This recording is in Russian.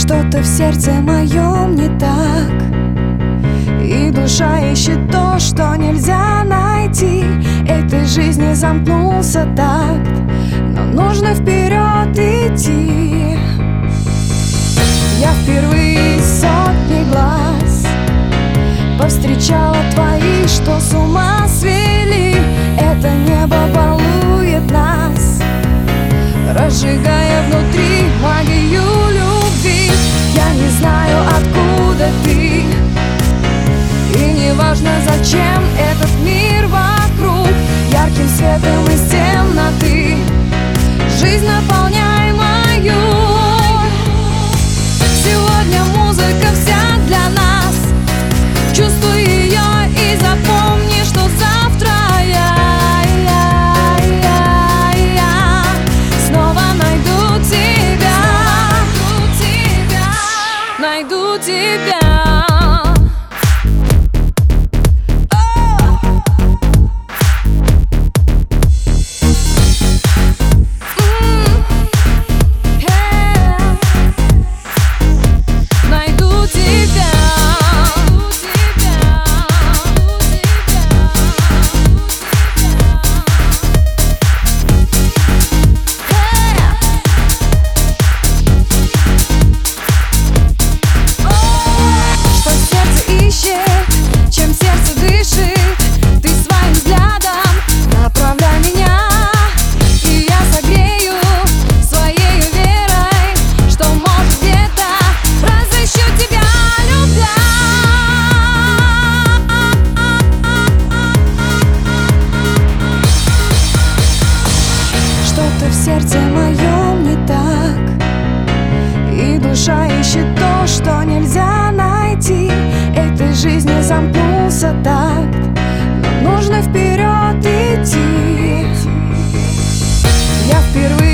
Что-то в сердце моем не так, и душа ищет то, что нельзя найти. Этой жизни замкнулся такт, но нужно вперед идти. Я впервые из сотни глаз повстречала твои, что с ума свели. Это небо балует нас, разжигая внутри магию любви. Я не знаю, откуда ты, и не важно, зачем этот мир вокруг. Ярким светом из темноты жизнь наполняй мою. Сегодня музыка вся для нас. Чувствуй ее и запомни, что завтра я снова найду тебя, найду тебя. В сердце моем не так, и душа ищет то, что нельзя найти. Этой жизни замкнулся такт, но нужно вперед идти. Я впервые